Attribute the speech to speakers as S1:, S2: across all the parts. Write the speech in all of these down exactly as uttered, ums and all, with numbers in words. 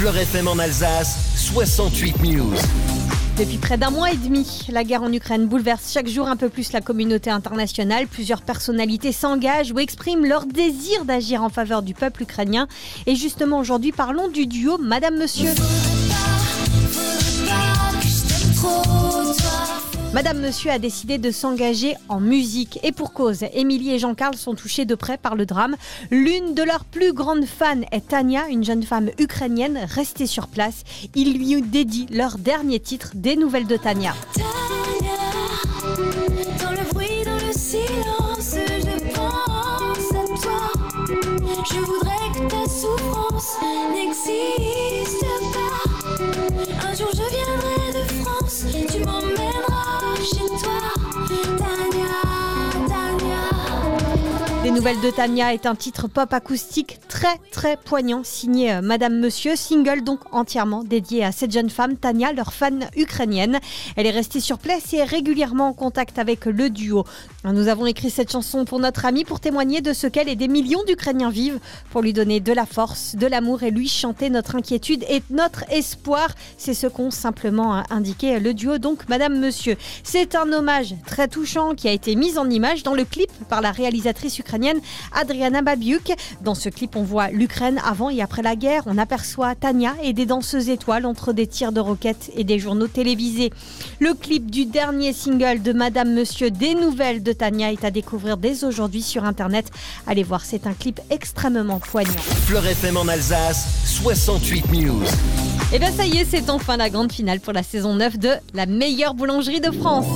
S1: Fleur F M en Alsace, soixante-huit News.
S2: Depuis près d'un mois et demi, la guerre en Ukraine bouleverse chaque jour un peu plus la communauté internationale. Plusieurs personnalités s'engagent ou expriment leur désir d'agir en faveur du peuple ukrainien. Et justement aujourd'hui, parlons du duo Madame Monsieur. Madame Monsieur a décidé de s'engager en musique. Et pour cause, Émilie et Jean-Carl sont touchés de près par le drame. L'une de leurs plus grandes fans est Tania, une jeune femme ukrainienne restée sur place. Ils lui dédient leur dernier titre, Des nouvelles de Tania.
S3: Tania, dans le bruit, dans le silence, je pense à toi. Je voudrais que ta souffrance n'existe pas. Un jour je viendrai de France, tu m'emmèneras chez toi. Tania, Tania.
S2: Des nouvelles de Tania est un titre pop acoustique très très poignant signé Madame Monsieur, single donc entièrement dédié à cette jeune femme Tania, leur fan ukrainienne. Elle est restée sur place et est régulièrement en contact avec le duo. Nous avons écrit cette chanson pour notre amie pour témoigner de ce qu'elle et des millions d'Ukrainiens vivent, pour lui donner de la force, de l'amour et lui chanter notre inquiétude et notre espoir. C'est ce qu'ont simplement indiqué le duo, donc Madame Monsieur. C'est un hommage très touchant qui a été mis en image dans le clip par la réalisatrice ukrainienne Adriana Babiuk. Dans ce clip, on voit l'Ukraine avant et après la guerre. On aperçoit Tania et des danseuses étoiles entre des tirs de roquettes et des journaux télévisés. Le clip du dernier single de Madame Monsieur, Des nouvelles de Tania, est à découvrir dès aujourd'hui sur internet. Allez voir, c'est un clip extrêmement poignant.
S1: Fleur F M en Alsace, soixante-huit News.
S2: Et bien ça y est, c'est enfin la grande finale pour la saison neuf de La meilleure boulangerie de France.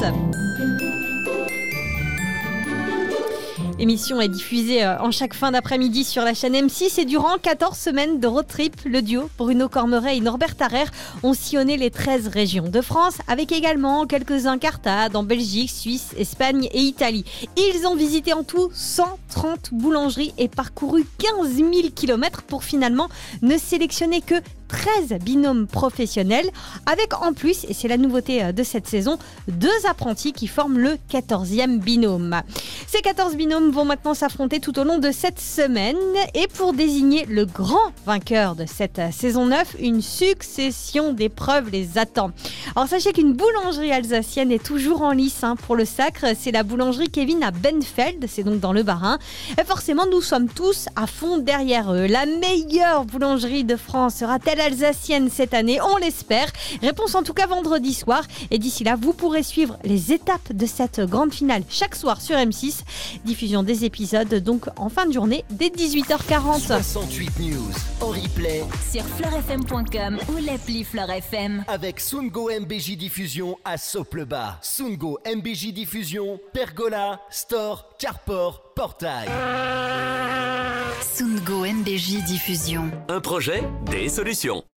S2: L'émission est diffusée en chaque fin d'après-midi sur la chaîne M six et durant quatorze semaines de road trip, le duo Bruno Cormeret et Norbert Tarrer ont sillonné les treize régions de France avec également quelques incartades en Belgique, Suisse, Espagne et Italie. Ils ont visité en tout cent trente boulangeries et parcouru quinze mille kilomètres pour finalement ne sélectionner que treize binômes professionnels avec en plus, et c'est la nouveauté de cette saison, deux apprentis qui forment le quatorzième binôme. Ces quatorze binômes vont maintenant s'affronter tout au long de cette semaine et pour désigner le grand vainqueur de cette saison neuf, une succession d'épreuves les attend. Alors sachez qu'une boulangerie alsacienne est toujours en lice hein, pour le sacre, c'est la boulangerie Kevin à Benfeld, c'est donc dans le Bas-Rhin. Et forcément nous sommes tous à fond derrière eux. La meilleure boulangerie de France sera-t-elle alsacienne cette année? On l'espère. Réponse en tout cas vendredi soir. Et d'ici là, vous pourrez suivre les étapes de cette grande finale chaque soir sur M six. Diffusion des épisodes donc en fin de journée dès dix-huit heures quarante.
S1: soixante-huit News en replay
S3: Sur fleur f m point com ou l'appli Fleur F M.
S1: avec Sungo M B J Diffusion à Sople-Bas. Sungo M B J Diffusion, Pergola, Store, Carport, Portail.
S4: Sungo M B J Diffusion.
S5: Un projet, des solutions.